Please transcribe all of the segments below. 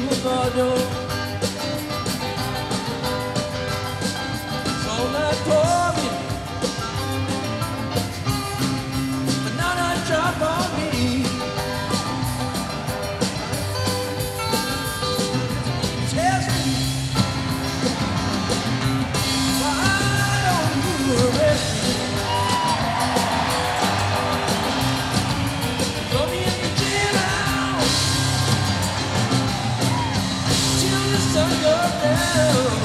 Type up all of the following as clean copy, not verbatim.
voglio solo trovi another drop on me. Tells me why don't you arrest me? Throw me in the jailhouse till the sun goes down.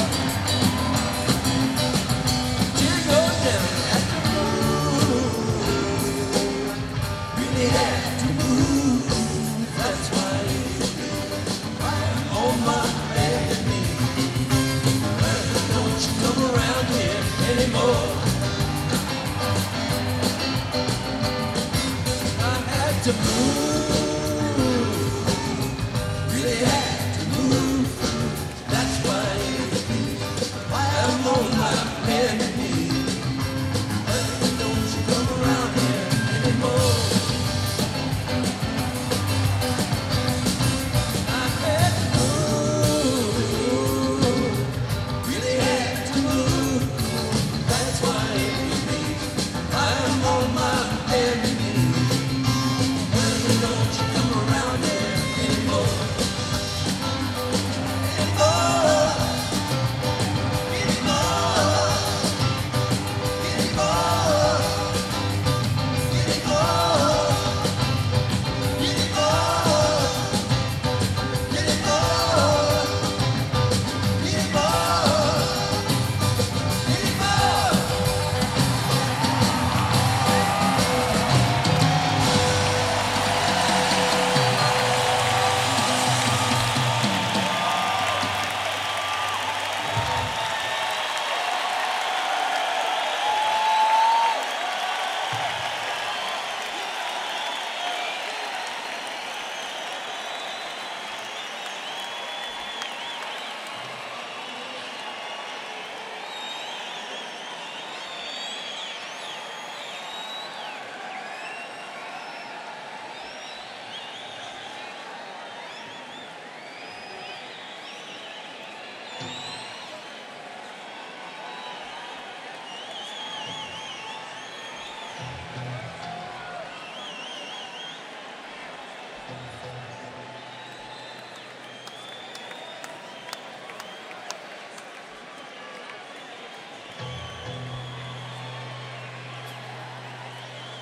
Till it goes down. Have to move. Really have to move. That's why I'm on my bed knee. Don't you come around here anymore. I had to move. Really had to move. That's why I'm on my bed knee. Don't you come around here anymore. I had to move. Really had to move. That's why I'm on my bed knee. Don't you come around here anymore. Anymore. Anymore. Anymore.